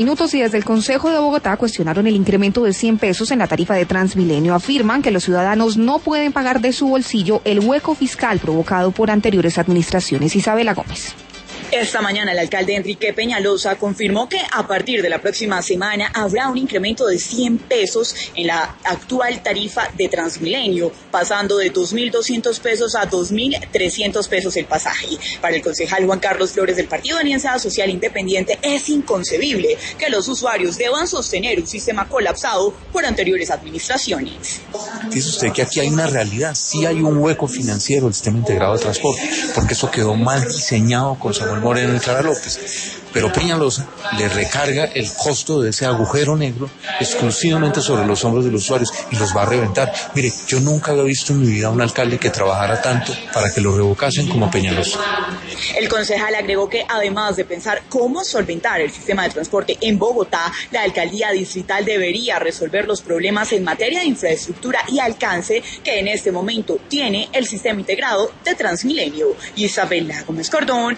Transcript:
Minutos y desde el Consejo de Bogotá cuestionaron el incremento de 100 pesos en la tarifa de Transmilenio. Afirman que los ciudadanos no pueden pagar de su bolsillo el hueco fiscal provocado por anteriores administraciones. Isabela Gómez. Esta mañana el alcalde Enrique Peñalosa confirmó que a partir de la próxima semana habrá un incremento de 100 pesos en la actual tarifa de Transmilenio, pasando de 2.200 pesos a 2.300 pesos el pasaje. Para el concejal Juan Carlos Flores del Partido Alianza Social Independiente es inconcebible que los usuarios deban sostener un sistema colapsado por anteriores administraciones. Dice usted que aquí hay una realidad, sí hay un hueco financiero del sistema integrado de transporte, porque eso quedó mal diseñado con Samuel Moreno y Clara López, pero Peñalosa le recarga el costo de ese agujero negro exclusivamente sobre los hombros de los usuarios y los va a reventar. Mire, yo nunca había visto en mi vida un alcalde que trabajara tanto para que lo revocasen como Peñalosa. El concejal agregó que además de pensar cómo solventar el sistema de transporte en Bogotá, la alcaldía distrital debería resolver los problemas en materia de infraestructura y alcance que en este momento tiene el sistema integrado de Transmilenio. Isabela Gómez Cordón,